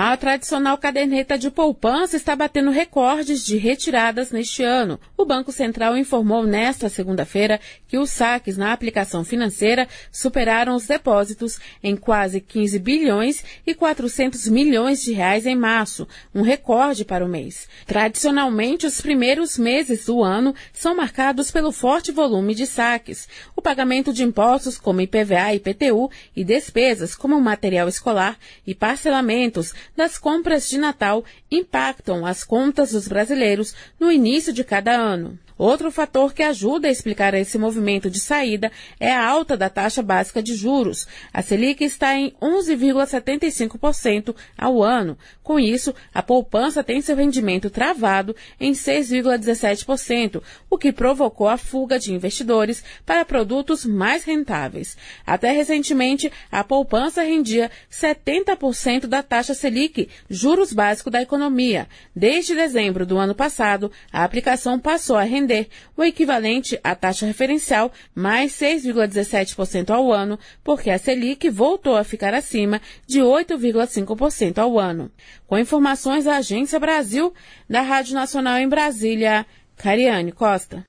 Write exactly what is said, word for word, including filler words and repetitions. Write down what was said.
A tradicional caderneta de poupança está batendo recordes de retiradas neste ano. O Banco Central informou nesta segunda-feira que os saques na aplicação financeira superaram os depósitos em quase quinze bilhões e quatrocentos milhões de reais em março, um recorde para o mês. Tradicionalmente, os primeiros meses do ano são marcados pelo forte volume de saques. O pagamento de impostos como I P V A e I P T U e despesas como material escolar e parcelamentos das compras de Natal impactam as contas dos brasileiros no início de cada ano. Outro fator que ajuda a explicar esse movimento de saída é a alta da taxa básica de juros. A Selic está em onze vírgula setenta e cinco por cento ao ano. Com isso, a poupança tem seu rendimento travado em seis vírgula dezessete por cento, o que provocou a fuga de investidores para produtos mais rentáveis. Até recentemente, a poupança rendia setenta por cento da taxa Selic, juros básicos da economia. Desde dezembro do ano passado, a aplicação passou a render o equivalente à taxa referencial mais seis vírgula dezessete por cento ao ano, porque a Selic voltou a ficar acima de oito vírgula cinco por cento ao ano. Com informações da Agência Brasil, da Rádio Nacional em Brasília, Cariane Costa.